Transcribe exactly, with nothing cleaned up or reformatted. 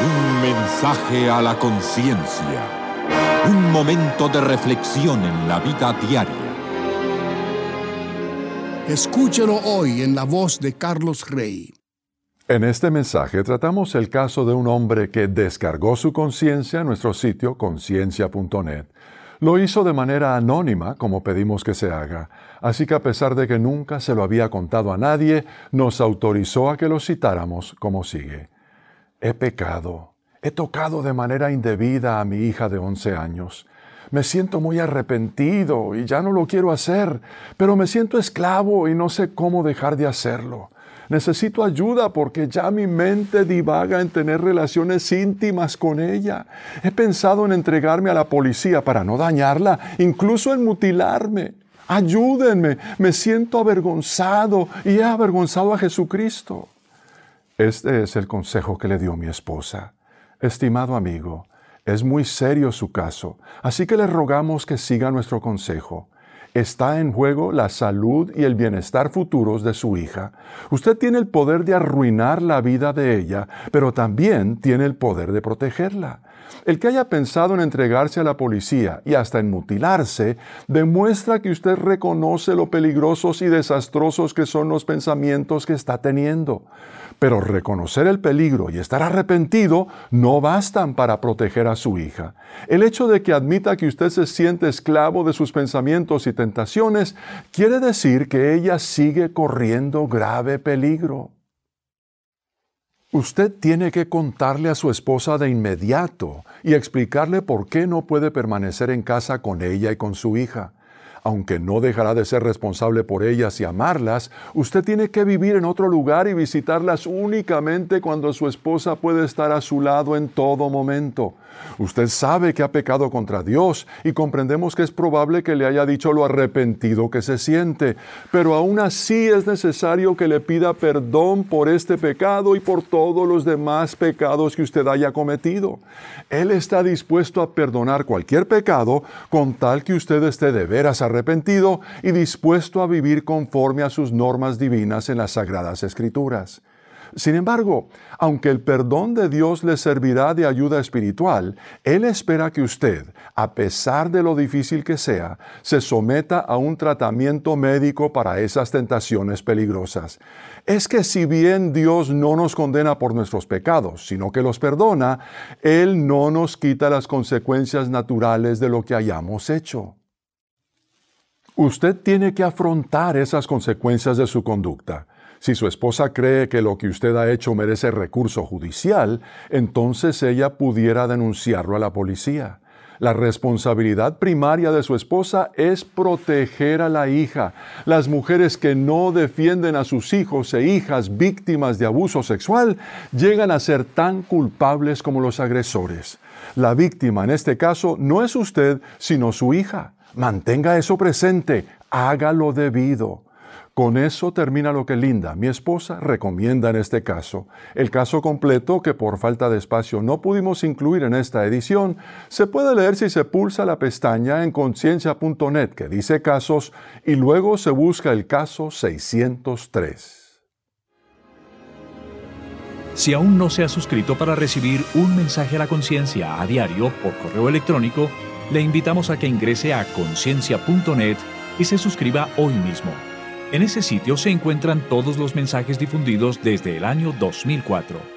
Un mensaje a la conciencia. Un momento de reflexión en la vida diaria. Escúchelo hoy en la voz de Carlos Rey. En este mensaje tratamos el caso de un hombre que descargó su conciencia en nuestro sitio conciencia punto net. Lo hizo de manera anónima, como pedimos que se haga, así que a pesar de que nunca se lo había contado a nadie, nos autorizó a que lo citáramos como sigue. He pecado, he tocado de manera indebida a mi hija de once años. Me siento muy arrepentido y ya no lo quiero hacer, pero me siento esclavo y no sé cómo dejar de hacerlo. Necesito ayuda porque ya mi mente divaga en tener relaciones íntimas con ella. He pensado en entregarme a la policía para no dañarla, incluso en mutilarme. Ayúdenme, me siento avergonzado y he avergonzado a Jesucristo. Este es el consejo que le dio mi esposa. Estimado amigo, es muy serio su caso, así que le rogamos que siga nuestro consejo. Está en juego la salud y el bienestar futuros de su hija. Usted tiene el poder de arruinar la vida de ella, pero también tiene el poder de protegerla. El que haya pensado en entregarse a la policía y hasta en mutilarse, demuestra que usted reconoce lo peligrosos y desastrosos que son los pensamientos que está teniendo. Pero reconocer el peligro y estar arrepentido no bastan para proteger a su hija. El hecho de que admita que usted se siente esclavo de sus pensamientos y tentaciones quiere decir que ella sigue corriendo grave peligro. Usted tiene que contarle a su esposa de inmediato y explicarle por qué no puede permanecer en casa con ella y con su hija. Aunque no dejará de ser responsable por ellas y amarlas, usted tiene que vivir en otro lugar y visitarlas únicamente cuando su esposa puede estar a su lado en todo momento. Usted sabe que ha pecado contra Dios y comprendemos que es probable que le haya dicho lo arrepentido que se siente, pero aún así es necesario que le pida perdón por este pecado y por todos los demás pecados que usted haya cometido. Él está dispuesto a perdonar cualquier pecado con tal que usted esté de veras arrepentido y dispuesto a vivir conforme a sus normas divinas en las Sagradas Escrituras. Sin embargo, aunque el perdón de Dios le servirá de ayuda espiritual, Él espera que usted, a pesar de lo difícil que sea, se someta a un tratamiento médico para esas tentaciones peligrosas. Es que si bien Dios no nos condena por nuestros pecados, sino que los perdona, Él no nos quita las consecuencias naturales de lo que hayamos hecho. Usted tiene que afrontar esas consecuencias de su conducta. Si su esposa cree que lo que usted ha hecho merece recurso judicial, entonces ella pudiera denunciarlo a la policía. La responsabilidad primaria de su esposa es proteger a la hija. Las mujeres que no defienden a sus hijos e hijas víctimas de abuso sexual llegan a ser tan culpables como los agresores. La víctima en este caso no es usted, sino su hija. Mantenga eso presente, haga lo debido. Con eso termina lo que Linda, mi esposa, recomienda en este caso. El caso completo, que por falta de espacio no pudimos incluir en esta edición, se puede leer si se pulsa la pestaña en conciencia punto net que dice casos y luego se busca el caso seiscientos tres. Si aún no se ha suscrito para recibir un mensaje a la conciencia a diario por correo electrónico, le invitamos a que ingrese a conciencia punto net y se suscriba hoy mismo. En ese sitio se encuentran todos los mensajes difundidos desde el año dos mil cuatro.